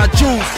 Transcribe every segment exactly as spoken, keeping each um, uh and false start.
got juice.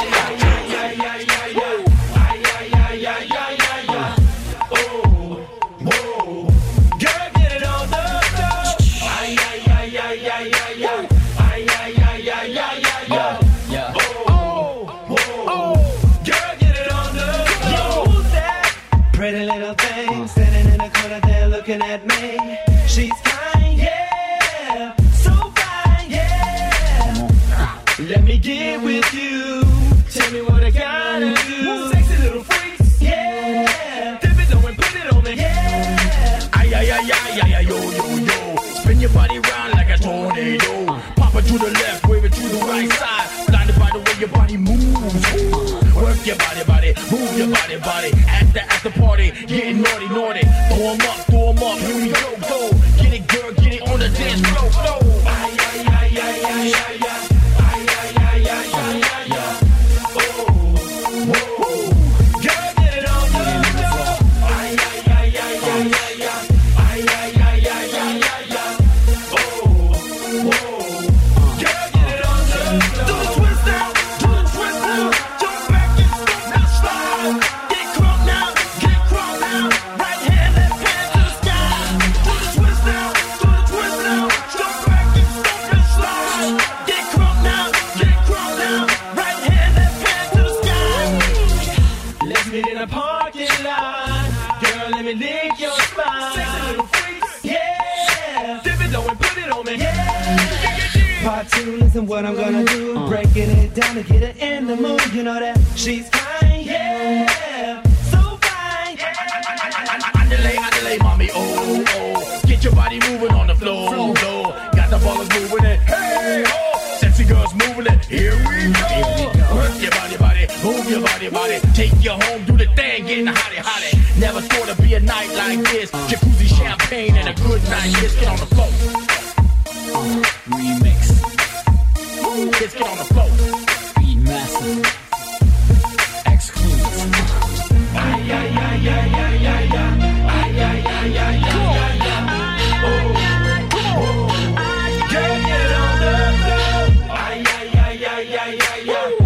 Pretty little thing standing in the corner there looking at me. She's fine, yeah, so fine, yeah. Let me get with you. Tell me what I gotta do. Sexy little freaks, yeah. Dip it low and put it on me, yeah. Ay, ay, ay, ay, ay, ay, yo, yo, yo. Spin your body round like a tornado. Pop it to the left, wave it to the right side. Blinded by the way your body moves. Work your body, body, move your body, body. At the, at the party, getting naughty, naughty. Throw 'em up, throw 'em up, here we go, go. Get it, girl, get it on the dance floor, floor. Ay, ay, ay, ay, ay, ay, ay. Ay, ay, ay, ay, ay, ay, ay. Oh, whoa. Girl, get it on the floor. Ay, ay, ay, ay, ay, ay, ay. Ay, ay, ay, ay, ay, ay, ay. Oh, whoa. Girl, get it on the floor. Do the twist now, do the twist now. Jump back and stop now, slide. Get crunk now, get crunk now. Right hand, left hand to the sky. Do the twist now, do the twist now. Jump back and stop and slide. Get crunk now, get crunk now. Right hand, left hand to the sky. Let's meet in a parking lot. Girl, let me lick your spine. Sexy little freaks, yeah. Dip it low and put it on me, yeah. Part two, listen what I'm gonna do. Breaking it down to get her in the mood. You know that she's fine, yeah. So fine, yeah. Underlay, underlay, mommy, oh, oh. Get your body moving on the floor, floor. Got the ballers moving it, hey, oh. Sexy girls moving it, here we go. Work your body, body, move your body, body. Take you home, do the thing, getting hotty, hotty. Never thought it'd be a night like this. Jacuzzi, champagne, and a good night. Let's get on the floor. Remix. Let's get on the floor. Speed Master. Exclusive. Ay, ay, ay, ay, ay, ay, ay. Ay, ay, ay, ay, ay, ay, ay. Oh, oh. Girl, get on the floor. Ay, ay, ay, ay, ay, ay, ay.